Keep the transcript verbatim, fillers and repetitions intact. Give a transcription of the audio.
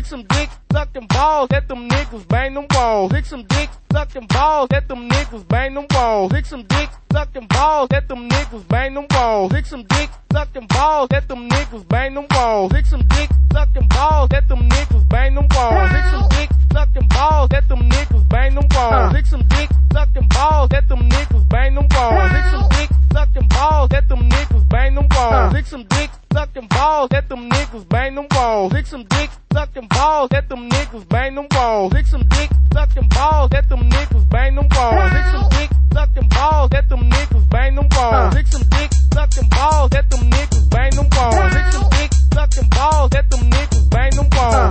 some dick sucking balls, let them niggas bang them walls. Lick some dick sucking balls, let them niggas bang them walls. Lick some dick sucking balls, let them niggas bang them walls. Lick some dick sucking balls, let them niggas bang them walls. Lick some dick sucking balls, let them niggas bang them walls. Lick some dick sucking balls, let them niggas bang them walls. Lick some dick sucking balls, let them niggas bang them walls. Lick some dick sucking balls, let them niggas bang them walls. Lick some dick sucking balls, let them niggas bang them walls. Lick some dick sucking balls, let them niggas bang them walls. Lick some dick sucking balls, let them niggas bang them walls. Lick some dick sucking balls, let them niggas bang them walls. Lick some dick sucking balls, let them niggas bang them walls. Lick some dick sucking balls, let them niggas bang them walls.